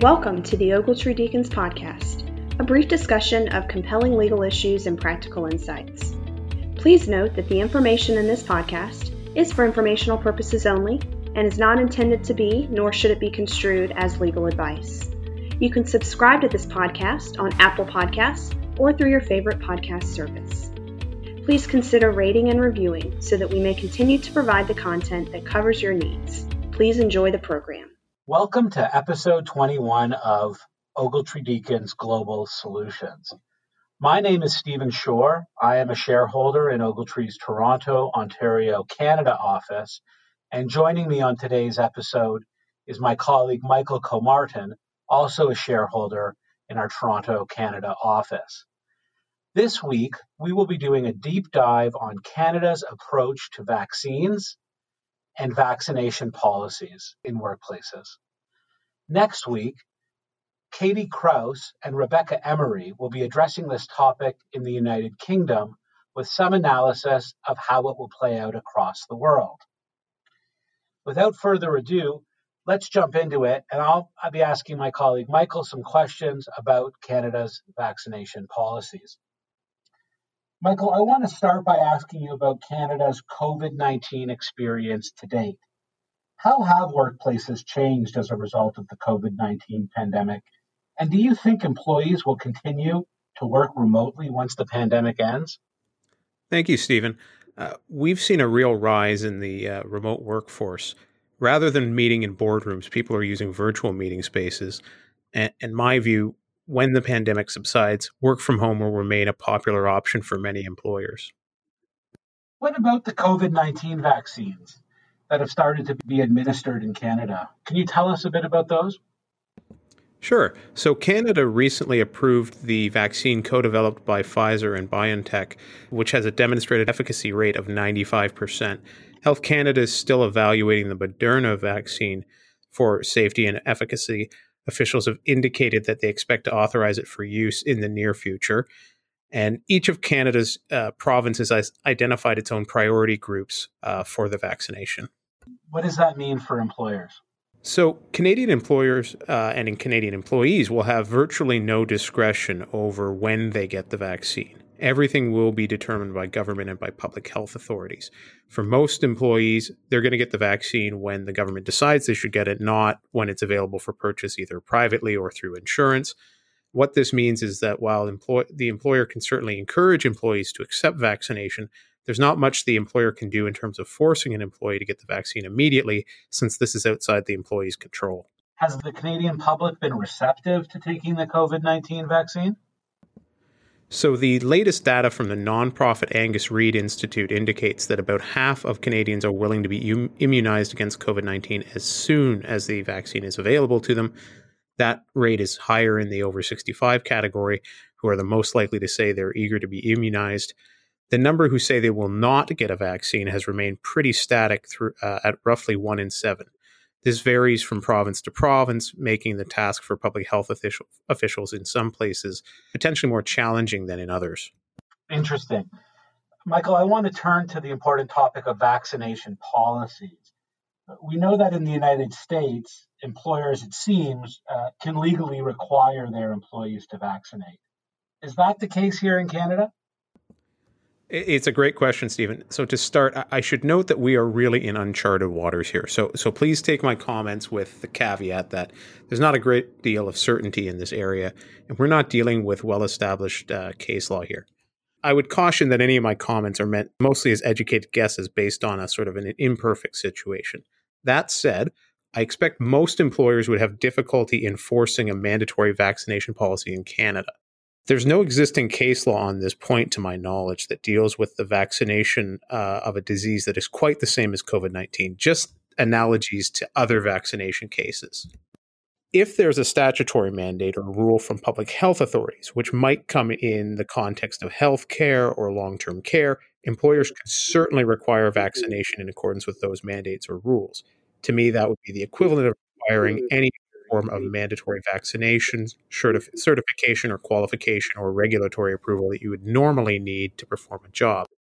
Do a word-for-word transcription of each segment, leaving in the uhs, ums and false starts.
Welcome to the Ogletree Deacons Podcast, a brief discussion of compelling legal issues and practical insights. Please note that the information in this podcast is for informational purposes only and is not intended to be, nor should it be construed as legal advice. You can subscribe to this podcast on Apple Podcasts or through your favorite podcast service. Please consider rating and reviewing so that we may continue to provide the content that covers your needs. Please enjoy the program. Welcome to episode twenty-one of Ogletree Deacons Global Solutions. My name is Stephen Shore. I am a shareholder in Ogletree's Toronto, Ontario, Canada office, and joining me on today's episode is my colleague Michael Comartin, also a shareholder in our Toronto, Canada office. This week, we will be doing a deep dive on Canada's approach to vaccines and vaccination policies in workplaces. Next week, Katie Kraus and Rebecca Emery will be addressing this topic in the United Kingdom with some analysis of how it will play out across the world. Without further ado, let's jump into it, and I'll, I'll be asking my colleague Michael some questions about Canada's vaccination policies. Michael, I want to start by asking you about Canada's COVID nineteen experience to date. How have workplaces changed as a result of the COVID nineteen pandemic? And do you think employees will continue to work remotely once the pandemic ends? Thank you, Stephen. Uh, we've seen a real rise in the uh, remote workforce. Rather than meeting in boardrooms, people are using virtual meeting spaces. And in my view, when the pandemic subsides, work from home will remain a popular option for many employers. What about the COVID nineteen vaccines that have started to be administered in Canada? Can you tell us a bit about those? Sure. So Canada recently approved the vaccine co-developed by Pfizer and BioNTech, which has a demonstrated efficacy rate of ninety-five percent. Health Canada is still evaluating the Moderna vaccine for safety and efficacy. Officials have indicated that they expect to authorize it for use in the near future. And each of Canada's uh, provinces has identified its own priority groups uh, for the vaccination. What does that mean for employers? So Canadian employers uh, and in Canadian employees will have virtually no discretion over when they get the vaccine. Everything will be determined by government and by public health authorities. For most employees, they're going to get the vaccine when the government decides they should get it, not when it's available for purchase either privately or through insurance. What this means is that while employ- the employer can certainly encourage employees to accept vaccination, there's not much the employer can do in terms of forcing an employee to get the vaccine immediately, since this is outside the employee's control. Has the Canadian public been receptive to taking the COVID nineteen vaccine? So the latest data from the nonprofit Angus Reid Institute indicates that about half of Canadians are willing to be um, immunized against COVID nineteen as soon as the vaccine is available to them. That rate is higher in the over sixty-five category, who are the most likely to say they're eager to be immunized. The number who say they will not get a vaccine has remained pretty static through, uh, at roughly one in seven. This varies from province to province, making the task for public health official, officials in some places potentially more challenging than in others. Interesting. Michael, I want to turn to the important topic of vaccination policies. We know that in the United States, employers, it seems, uh, can legally require their employees to vaccinate. Is that the case here in Canada? It's a great question, Stephen. So to start, I should note that we are really in uncharted waters here. So so please take my comments with the caveat that there's not a great deal of certainty in this area, and we're not dealing with well-established uh, case law here. I would caution that any of my comments are meant mostly as educated guesses based on a sort of an imperfect situation. That said, I expect most employers would have difficulty enforcing a mandatory vaccination policy in Canada. There's no existing case law on this point, to my knowledge, that deals with the vaccination uh, of a disease that is quite the same as COVID nineteen, just analogies to other vaccination cases. If there's a statutory mandate or rule from public health authorities, which might come in the context of health care or long-term care, employers can certainly require vaccination in accordance with those mandates or rules. To me, that would be the equivalent of requiring any form of mandatory vaccination, certif- certification or qualification or regulatory approval that you would normally need to perform a job.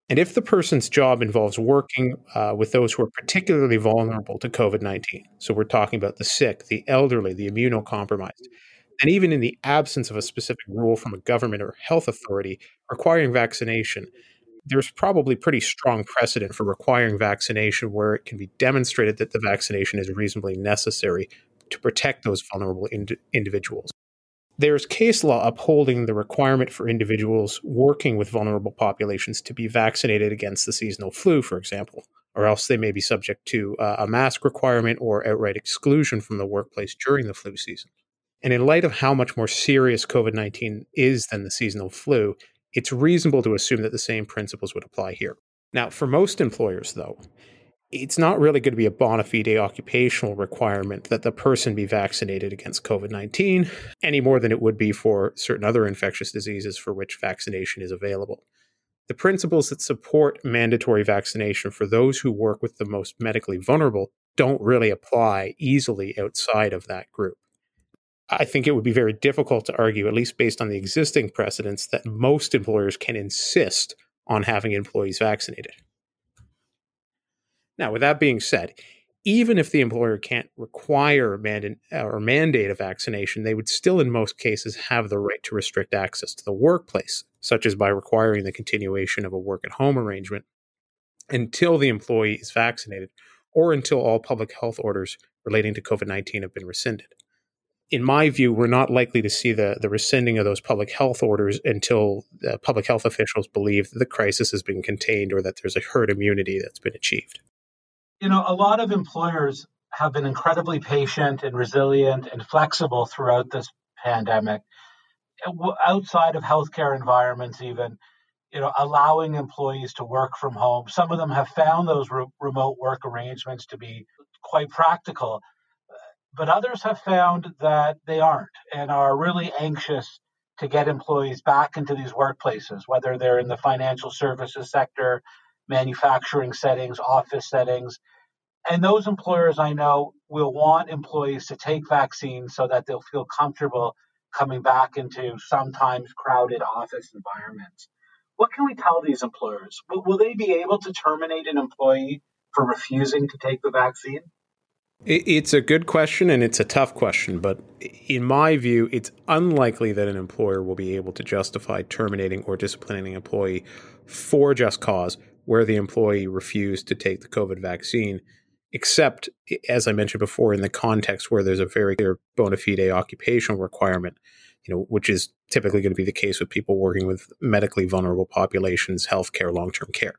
And if the person's job involves working uh, with those who are particularly vulnerable to COVID nineteen, so we're talking about the sick, the elderly, the immunocompromised, and even in the absence of a specific rule from a government or health authority requiring vaccination, there's probably pretty strong precedent for requiring vaccination where it can be demonstrated that the vaccination is reasonably necessary to protect those vulnerable ind- individuals. There's case law upholding the requirement for individuals working with vulnerable populations to be vaccinated against the seasonal flu, for example, or else they may be subject to uh, a mask requirement or outright exclusion from the workplace during the flu season. And in light of how much more serious COVID nineteen is than the seasonal flu, it's reasonable to assume that the same principles would apply here. Now, for most employers, though, it's not really going to be a bona fide occupational requirement that the person be vaccinated against COVID nineteen any more than it would be for certain other infectious diseases for which vaccination is available. The principles that support mandatory vaccination for those who work with the most medically vulnerable don't really apply easily outside of that group. I think it would be very difficult to argue, at least based on the existing precedents, that most employers can insist on having employees vaccinated. Now, with that being said, even if the employer can't require mand- or mandate a vaccination, they would still, in most cases, have the right to restrict access to the workplace, such as by requiring the continuation of a work-at-home arrangement until the employee is vaccinated or until all public health orders relating to COVID nineteen have been rescinded. In my view, we're not likely to see the, the rescinding of those public health orders until the public health officials believe that the crisis has been contained or that there's a herd immunity that's been achieved. You know, a lot of employers have been incredibly patient and resilient and flexible throughout this pandemic. Outside of healthcare environments, even, you know, allowing employees to work from home. Some of them have found those re- remote work arrangements to be quite practical. But others have found that they aren't and are really anxious to get employees back into these workplaces, whether they're in the financial services sector, manufacturing settings, office settings. And those employers I know will want employees to take vaccines so that they'll feel comfortable coming back into sometimes crowded office environments. What can we tell these employers? Will, will they be able to terminate an employee for refusing to take the vaccine? It's a good question and it's a tough question, but in my view, it's unlikely that an employer will be able to justify terminating or disciplining an employee for just cause where the employee refused to take the COVID vaccine, except, as I mentioned before, in the context where there's a very clear bona fide occupational requirement, you know, which is typically going to be the case with people working with medically vulnerable populations, healthcare, long-term care.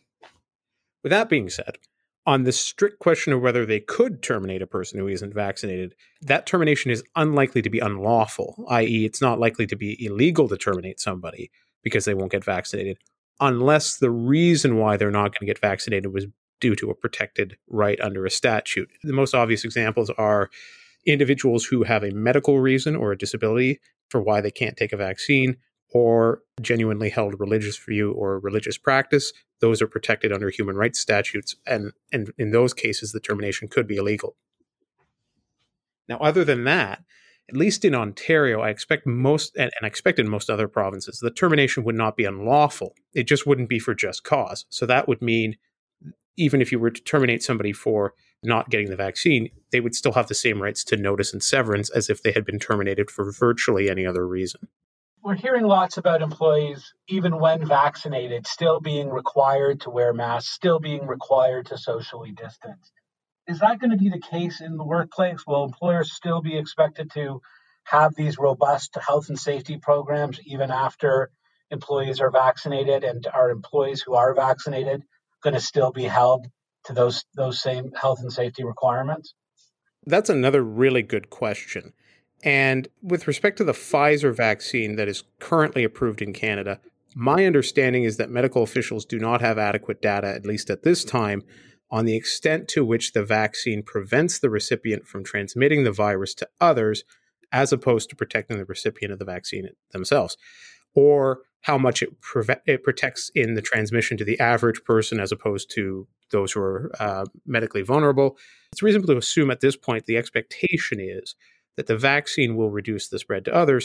With that being said, on the strict question of whether they could terminate a person who isn't vaccinated, that termination is unlikely to be unlawful, that is, it's not likely to be illegal to terminate somebody because they won't get vaccinated, unless the reason why they're not going to get vaccinated was due to a protected right under a statute. The most obvious examples are individuals who have a medical reason or a disability for why they can't take a vaccine, or genuinely held religious view or religious practice. Those are protected under human rights statutes, and, and in those cases, the termination could be illegal. Now, other than that, at least in Ontario, I expect most, and, and I expect in most other provinces, the termination would not be unlawful. It just wouldn't be for just cause. So that would mean even if you were to terminate somebody for not getting the vaccine, they would still have the same rights to notice and severance as if they had been terminated for virtually any other reason. We're hearing lots about employees, even when vaccinated, still being required to wear masks, still being required to socially distance. Is that going to be the case in the workplace? Will employers still be expected to have these robust health and safety programs even after employees are vaccinated? And are employees who are vaccinated going to still be held to those, those same health and safety requirements? That's another really good question. And with respect to the Pfizer vaccine that is currently approved in Canada, my understanding is that medical officials do not have adequate data, at least at this time, on the extent to which the vaccine prevents the recipient from transmitting the virus to others, as opposed to protecting the recipient of the vaccine themselves, or how much it, preve- it protects in the transmission to the average person as opposed to those who are uh, medically vulnerable. It's reasonable to assume at this point the expectation is that the vaccine will reduce the spread to others,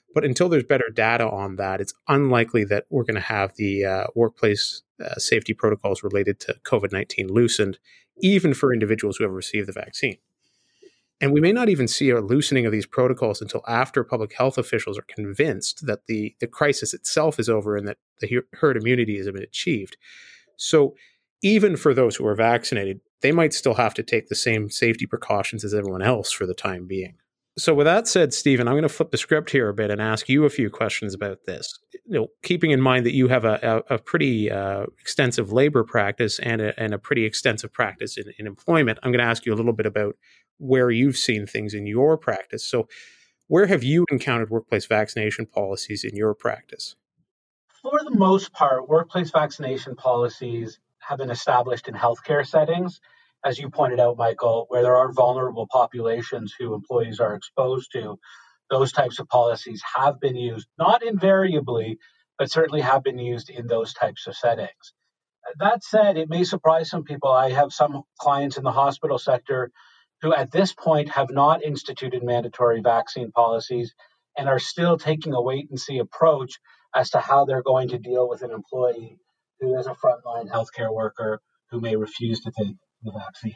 But until there's better data on that, it's unlikely that we're going to have the uh, workplace uh, safety protocols related to COVID nineteen loosened, even for individuals who have received the vaccine. And we may not even see a loosening of these protocols until after public health officials are convinced that the, the crisis itself is over and that the herd immunity has been achieved. So even for those who are vaccinated, they might still have to take the same safety precautions as everyone else for the time being. So with that said, Stephen, I'm going to flip the script here a bit and ask you a few questions about this. You know, keeping in mind that you have a, a, a pretty uh, extensive labor practice and a, and a pretty extensive practice in, in employment, I'm going to ask you a little bit about where you've seen things in your practice. So where have you encountered workplace vaccination policies in your practice? For the most part, workplace vaccination policies have been established in healthcare settings, as you pointed out, Michael, where there are vulnerable populations who employees are exposed to. Those types of policies have been used, not invariably, but certainly have been used in those types of settings. That said, it may surprise some people. I have some clients in the hospital sector who at this point have not instituted mandatory vaccine policies and are still taking a wait-and-see approach as to how they're going to deal with an employee who is a frontline healthcare worker who may refuse to take the vaccine.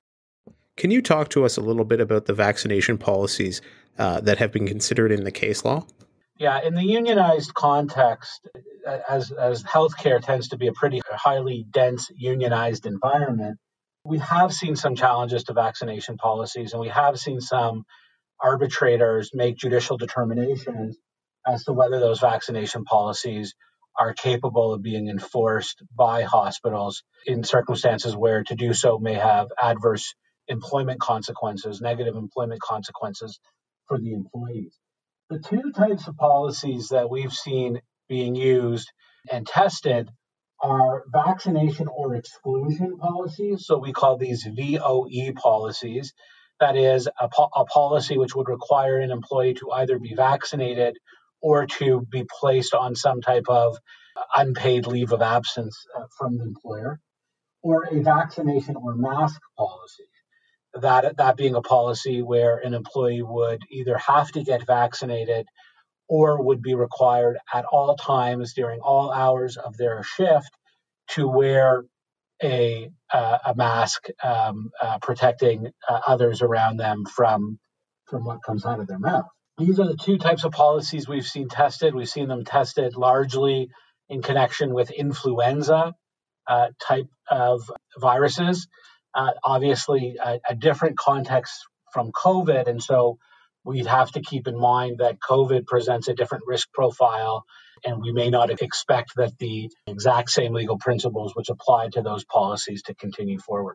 Can you talk to us a little bit about the vaccination policies uh, that have been considered in the case law? Yeah, in the unionized context, as, as healthcare tends to be a pretty highly dense unionized environment, we have seen some challenges to vaccination policies, and we have seen some arbitrators make judicial determinations as to whether those vaccination policies are capable of being enforced by hospitals in circumstances where to do so may have adverse employment consequences, negative employment consequences for the employees. The two types of policies that we've seen being used and tested are vaccination or exclusion policies. So we call these V O E policies. That is a, po- a policy which would require an employee to either be vaccinated or to be placed on some type of unpaid leave of absence uh, from the employer, or a vaccination or mask policy. That, that being a policy where an employee would either have to get vaccinated or would be required at all times during all hours of their shift to wear a, uh, a mask um, uh, protecting uh, others around them from, from what comes out of their mouth. These are the two types of policies we've seen tested. We've seen them tested largely in connection with influenza uh, type of viruses. Uh, obviously, a, a different context from COVID. And so we'd have to keep in mind that COVID presents a different risk profile, and we may not expect that the exact same legal principles which apply to those policies to continue forward.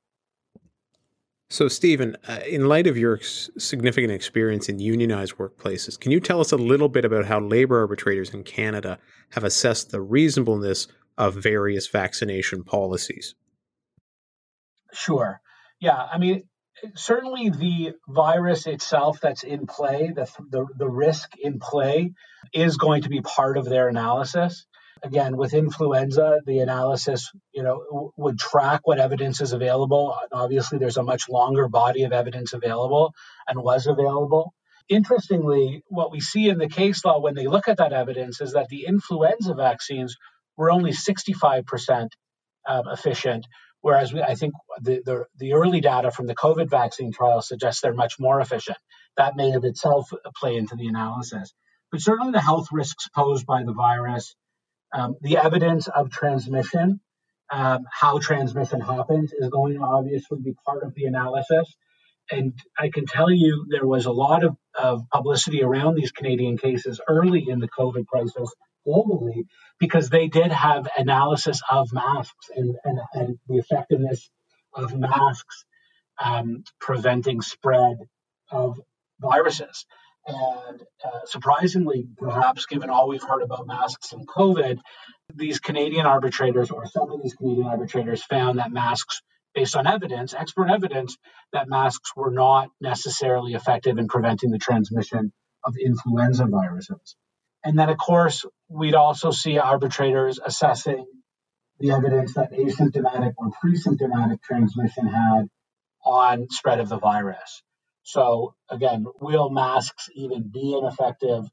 So, Stephen, uh, in light of your ex- significant experience in unionized workplaces, can you tell us a little bit about how labor arbitrators in Canada have assessed the reasonableness of various vaccination policies? Sure. Yeah, I mean, certainly the virus itself that's in play, the, the, the risk in play is going to be part of their analysis. Again, with influenza, the analysis, you know, w- would track what evidence is available. Obviously, there's a much longer body of evidence available and was available. Interestingly, what we see in the case law when they look at that evidence is that the influenza vaccines were only sixty-five percent um, efficient, whereas we, I think the, the, the early data from the COVID vaccine trial suggests they're much more efficient. That may of itself play into the analysis. But certainly the health risks posed by the virus, Um, the evidence of transmission, um, how transmission happens, is going to obviously be part of the analysis. And I can tell you there was a lot of, of publicity around these Canadian cases early in the COVID crisis globally, because they did have analysis of masks and, and, and the effectiveness of masks um, preventing spread of viruses. And uh, surprisingly, perhaps given all we've heard about masks and COVID, these Canadian arbitrators, or some of these Canadian arbitrators, found that masks, based on evidence, expert evidence, that masks were not necessarily effective in preventing the transmission of influenza viruses. And then, of course, we'd also see arbitrators assessing the evidence that asymptomatic or pre-symptomatic transmission had on spread of the virus. So again, will masks even be an effective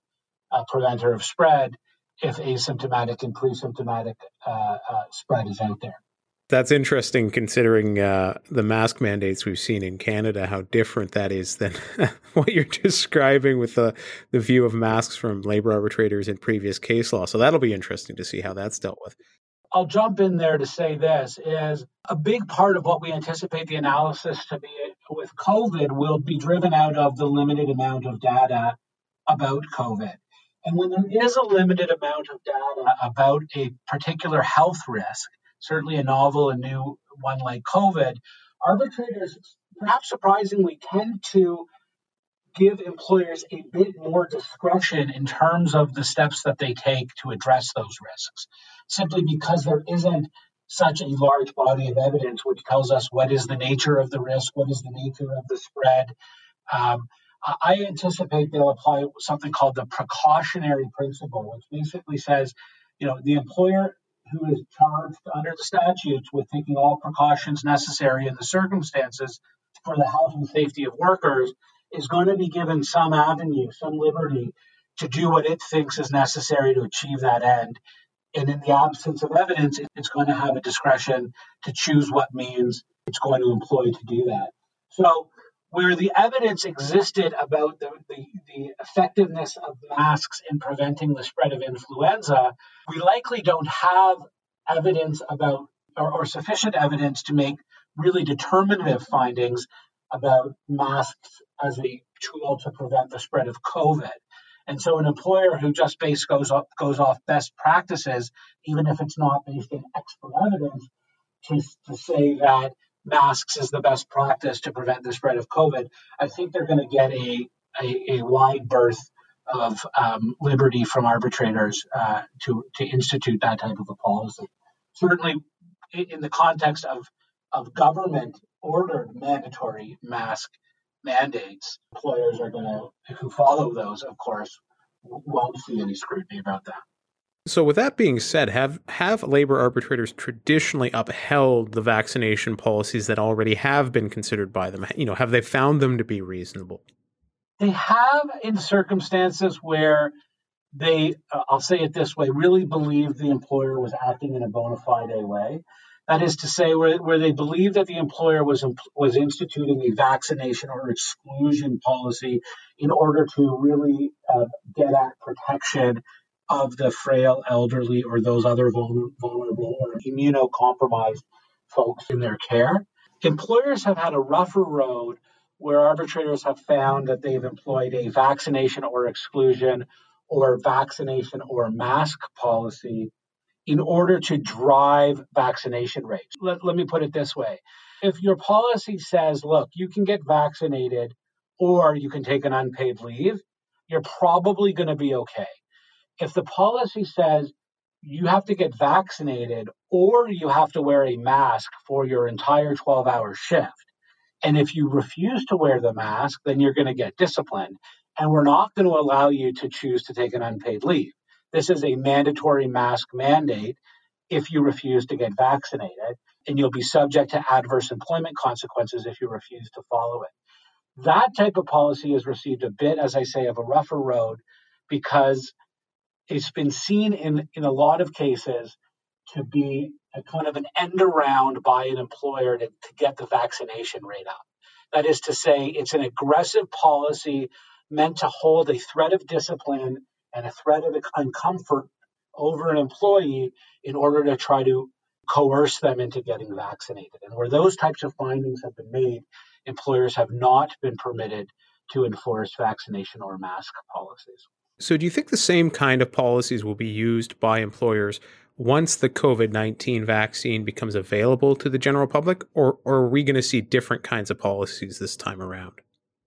uh, preventer of spread if asymptomatic and pre-symptomatic uh, uh, spread is out there. That's interesting considering uh, the mask mandates we've seen in Canada, how different that is than what you're describing with the, the view of masks from labor arbitrators in previous case law. So that'll be interesting to see how that's dealt with. I'll jump in there to say this is a big part of what we anticipate the analysis to be with COVID will be driven out of the limited amount of data about COVID. And when there is a limited amount of data about a particular health risk, certainly a novel and new one like COVID, arbitrators, perhaps surprisingly, tend to give employers a bit more discretion in terms of the steps that they take to address those risks, simply because there isn't such a large body of evidence which tells us what is the nature of the risk, what is the nature of the spread. Um, I anticipate they'll apply something called the precautionary principle, which basically says, you know, the employer who is charged under the statutes with taking all precautions necessary in the circumstances for the health and safety of workers is going to be given some avenue, some liberty to do what it thinks is necessary to achieve that end. And in the absence of evidence, it's going to have a discretion to choose what means it's going to employ to do that. So where the evidence existed about the, the, the effectiveness of masks in preventing the spread of influenza, we likely don't have evidence about or, or sufficient evidence to make really determinative findings about masks as a tool to prevent the spread of COVID. And so an employer who just base goes up, goes off best practices, even if it's not based in expert evidence, to, to say that masks is the best practice to prevent the spread of COVID, I think they're going to get a, a, a wide berth of um, liberty from arbitrators uh, to, to institute that type of a policy. Certainly in the context of, of government-ordered mandatory mask mandates, employers are going to, who follow those, of course, won't see any scrutiny about that. So with that being said, have, have labor arbitrators traditionally upheld the vaccination policies that already have been considered by them? You know, have they found them to be reasonable? They have in circumstances where they, uh, I'll say it this way, really believed the employer was acting in a bona fide way. That is to say, where, where they believed that the employer was, was instituting a vaccination or exclusion policy in order to really uh, get at protection of the frail, elderly, or those other vulnerable or immunocompromised folks in their care. Employers have had a rougher road where arbitrators have found that they've employed a vaccination or exclusion or vaccination or mask policy in order to drive vaccination rates. Let, let me put it this way. If your policy says, look, you can get vaccinated or you can take an unpaid leave, you're probably going to be okay. If the policy says you have to get vaccinated or you have to wear a mask for your entire twelve-hour shift, and if you refuse to wear the mask, then you're going to get disciplined, and we're not going to allow you to choose to take an unpaid leave. This is a mandatory mask mandate if you refuse to get vaccinated, and you'll be subject to adverse employment consequences if you refuse to follow it. That type of policy has received a bit, as I say, of a rougher road because it's been seen in, in a lot of cases to be a kind of an end around by an employer to, to get the vaccination rate up. That is to say, it's an aggressive policy meant to hold a threat of discipline and a threat of uncomfort over an employee in order to try to coerce them into getting vaccinated. And where those types of findings have been made, employers have not been permitted to enforce vaccination or mask policies. So do you think the same kind of policies will be used by employers once the COVID nineteen vaccine becomes available to the general public, or, or are we going to see different kinds of policies this time around?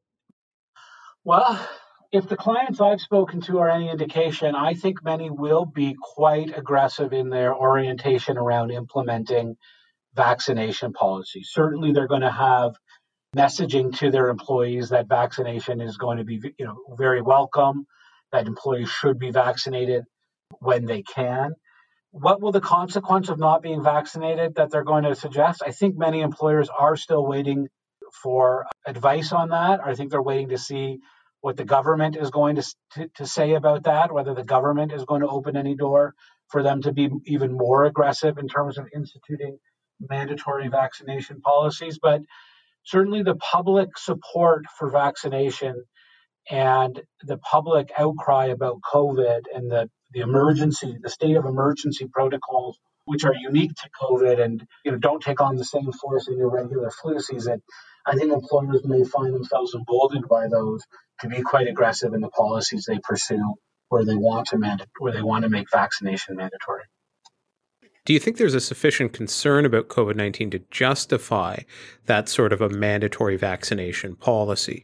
Well, if the clients I've spoken to are any indication, I think many will be quite aggressive in their orientation around implementing vaccination policies. Certainly, they're going to have messaging to their employees that vaccination is going to be, you know, very welcome, that employees should be vaccinated when they can. What will the consequence of not being vaccinated that they're going to suggest? I think many employers are still waiting for advice on that. I think they're waiting to see what the government is going to, to, to say about that, whether the government is going to open any door for them to be even more aggressive in terms of instituting mandatory vaccination policies. But certainly the public support for vaccination and the public outcry about COVID and the, the emergency, the state of emergency protocols, which are unique to COVID and you know don't take on the same force in your regular flu season, I think employers may find themselves emboldened by those to be quite aggressive in the policies they pursue where they want to manda- where they want to make vaccination mandatory. Do you think there's a sufficient concern about COVID nineteen to justify that sort of a mandatory vaccination policy?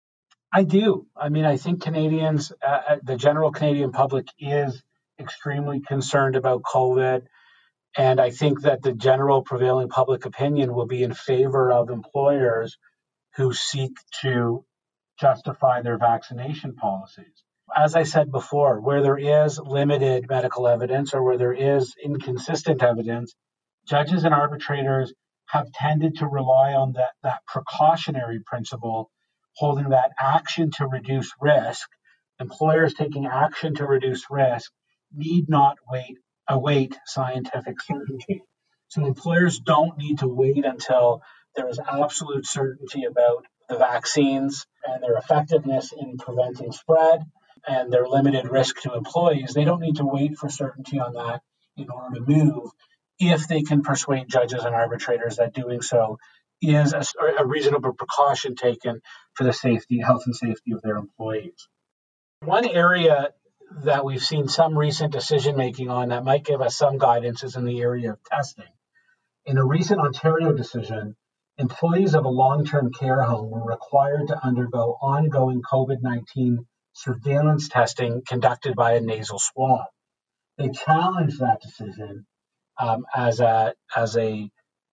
I do. I mean, I think Canadians, uh, the general Canadian public is extremely concerned about COVID. And I think that the general prevailing public opinion will be in favor of employers who seek to justify their vaccination policies. As I said before, where there is limited medical evidence or where there is inconsistent evidence, judges and arbitrators have tended to rely on that, that precautionary principle, holding that action to reduce risk. Employers taking action to reduce risk need not wait await scientific certainty. So employers don't need to wait until there is absolute certainty about the vaccines and their effectiveness in preventing spread and their limited risk to employees. They don't need to wait for certainty on that in order to move if they can persuade judges and arbitrators that doing so is a, a reasonable precaution taken for the safety, health and safety of their employees. One area that we've seen some recent decision-making on that might give us some guidance is in the area of testing. In a recent Ontario decision, employees of a long-term care home were required to undergo ongoing COVID nineteen surveillance testing conducted by a nasal swab. They challenged that decision um, as a as a,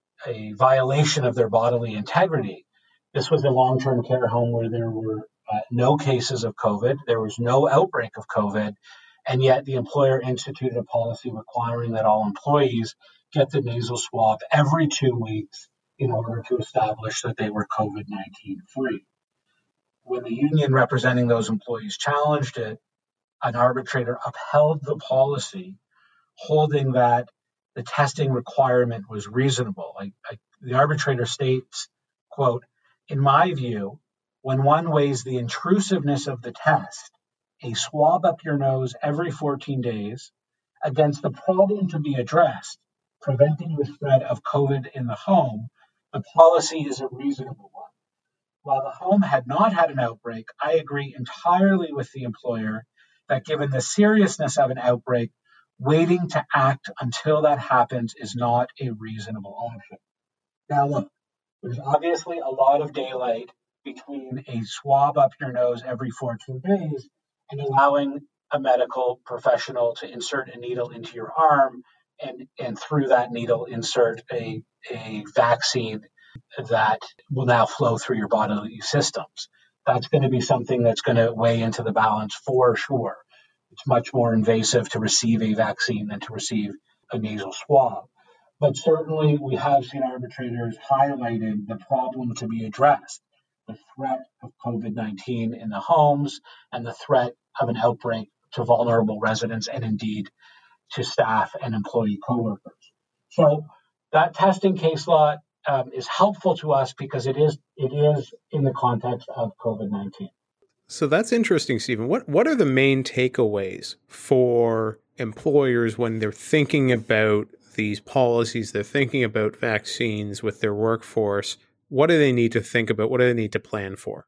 a violation of their bodily integrity. This was a long-term care home where there were Uh, no cases of COVID. There was no outbreak of COVID. And yet the employer instituted a policy requiring that all employees get the nasal swab every two weeks in order to establish that they were COVID nineteen free. When the union representing those employees challenged it, an arbitrator upheld the policy, holding that the testing requirement was reasonable. Like, like the arbitrator states, quote, "In my view, when one weighs the intrusiveness of the test, a swab up your nose every fourteen days, against the problem to be addressed, preventing the spread of COVID in the home, the policy is a reasonable one. While the home had not had an outbreak, I agree entirely with the employer that given the seriousness of an outbreak, waiting to act until that happens is not a reasonable option." Now look, there's obviously a lot of daylight between a swab up your nose every fourteen days and allowing a medical professional to insert a needle into your arm and, and through that needle insert a, a vaccine that will now flow through your bodily systems. That's going to be something that's going to weigh into the balance for sure. It's much more invasive to receive a vaccine than to receive a nasal swab. But certainly we have seen arbitrators highlighting the problem to be addressed. The threat of COVID nineteen in the homes and the threat of an outbreak to vulnerable residents and indeed to staff and employee coworkers. So that testing case law um, is helpful to us because it is it is in the context of COVID nineteen. So that's interesting, Stephen. What what are the main takeaways for employers when they're thinking about these policies, they're thinking about vaccines with their workforce? What do they need to think about? What do they need to plan for?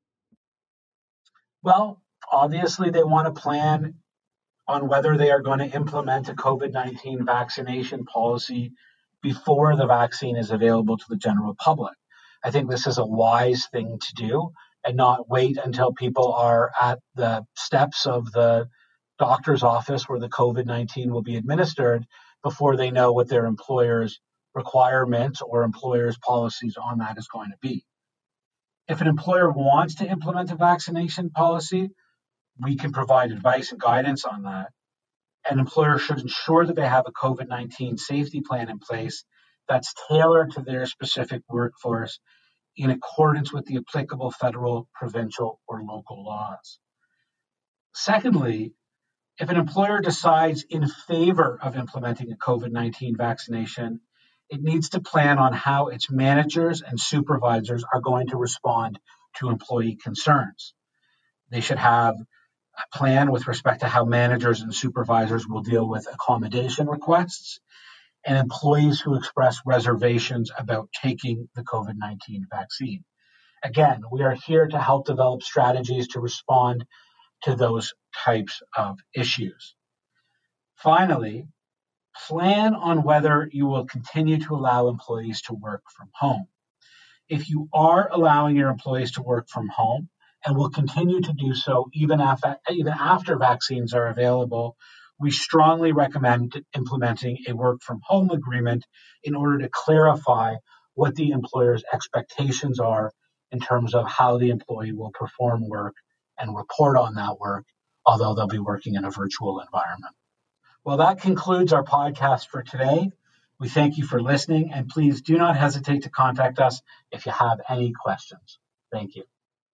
Well, obviously they want to plan on whether they are going to implement a COVID nineteen vaccination policy before the vaccine is available to the general public. I think this is a wise thing to do and not wait until people are at the steps of the doctor's office where the COVID nineteen will be administered before they know what their employer's requirements or employers' policies on that is going to be. If an employer wants to implement a vaccination policy, we can provide advice and guidance on that. An employer should ensure that they have a COVID nineteen safety plan in place that's tailored to their specific workforce in accordance with the applicable federal, provincial, or local laws. Secondly, if an employer decides in favor of implementing a COVID nineteen vaccination, it needs to plan on how its managers and supervisors are going to respond to employee concerns. They should have a plan with respect to how managers and supervisors will deal with accommodation requests and employees who express reservations about taking the COVID nineteen vaccine. Again, we are here to help develop strategies to respond to those types of issues. Finally, plan on whether you will continue to allow employees to work from home. If you are allowing your employees to work from home and will continue to do so even after, even after vaccines are available, we strongly recommend implementing a work from home agreement in order to clarify what the employer's expectations are in terms of how the employee will perform work and report on that work, although they'll be working in a virtual environment. Well, that concludes our podcast for today. We thank you for listening, and please do not hesitate to contact us if you have any questions. Thank you.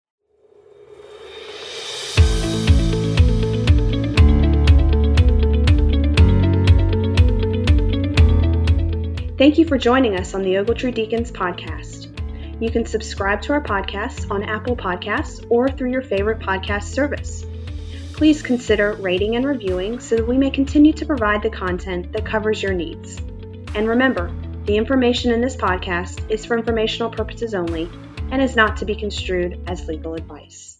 Thank you for joining us on the Ogletree Deacons podcast. You can subscribe to our podcasts on Apple Podcasts or through your favorite podcast service. Please consider rating and reviewing so that we may continue to provide the content that covers your needs. And remember, the information in this podcast is for informational purposes only and is not to be construed as legal advice.